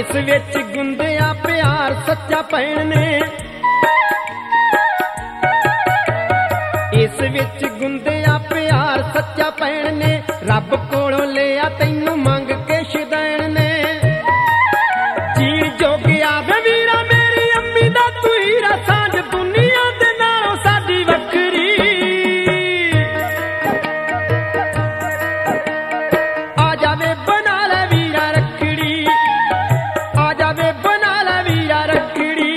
इस विच गुंदिया प्यार सच्चा भैन ने, इस विच गुंदिया प्यार सच्चा भैन ने, रब कोलों लिया तैनू मंग के शदैन ने। जीण जोगिया वे वीरा मेरी अम्मी दा तू हीरा, सांझ दुनिया दे नालों साडी वखरी। आ जावे बना ले वीरा रखड़ी, आ जावे बना ले वीरा रखड़ी।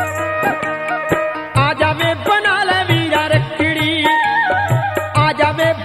आ जावे